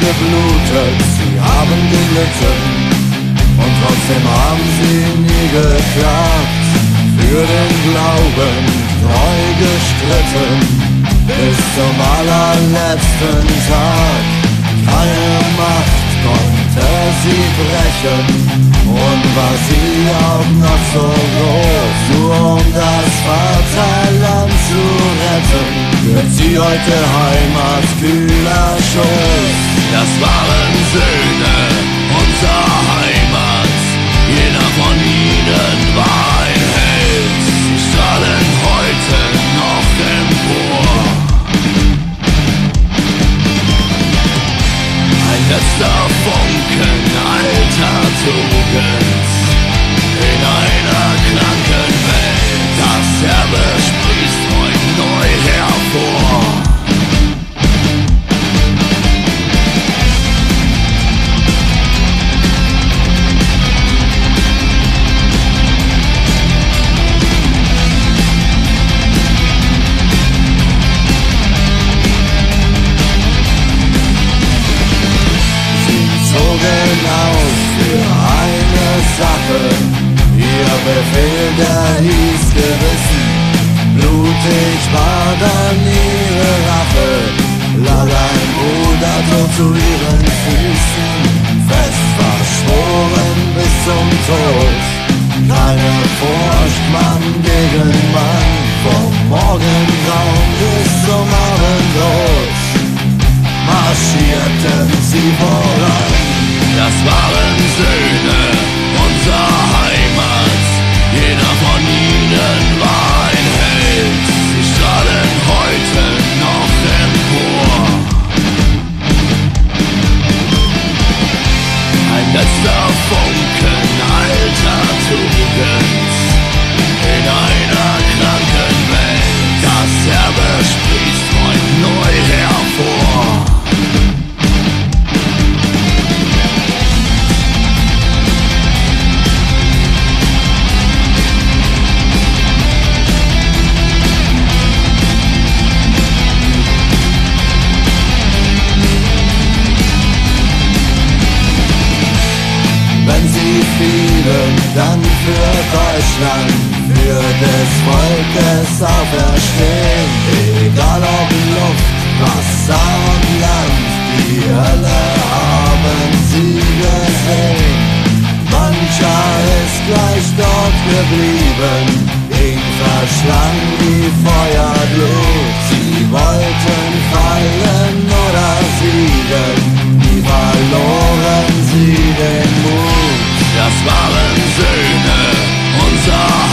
geblutet, sie haben gelitten und trotzdem haben sie nie geklagt. Für den Glauben treu gestritten, bis zum allerletzten Tag. Keine Macht konnte sie brechen, und war sie auch noch so groß. Nur um das Vaterland zu retten, wird sie heute heimatkühler Schoß. Das waren Söhne unserer Heimat, jeder von ihnen war ein Held. Sie strahlen heute noch empor. Ein letzter Funken alter Tugend in einer kranken Welt. Das Erbe sprießt heute neu hervor. Aus für eine Sache, ihr Befehl, der hieß Gewissen. Blutig war dann ihre Rache, lag ein Bruder tot zu ihren Füßen. Fest verschworen bis zum Tod, keine Furcht, Mann gegen Mann. Vom Morgengrauen bis zum Abendrot marschierten sie voran. Das waren Söhne unserer Heimat, jeder von ihnen war ein Held. Sie strahlen heute noch empor. Ein letzter Funken alter Tugend in einer kranken Welt. Das Erbe sprießt heute neu hervor. Wenn sie fielen, dann für Deutschland, für des Volkes Auferstehen. Egal ob Luft, Wasser und Land, die Hölle haben sie gesehen. Mancher ist gleich dort geblieben, ihn verschlang die Feuerglut. Sie wollten fallen oder siegen, nie verloren sie den Mut. Das waren Söhne unserer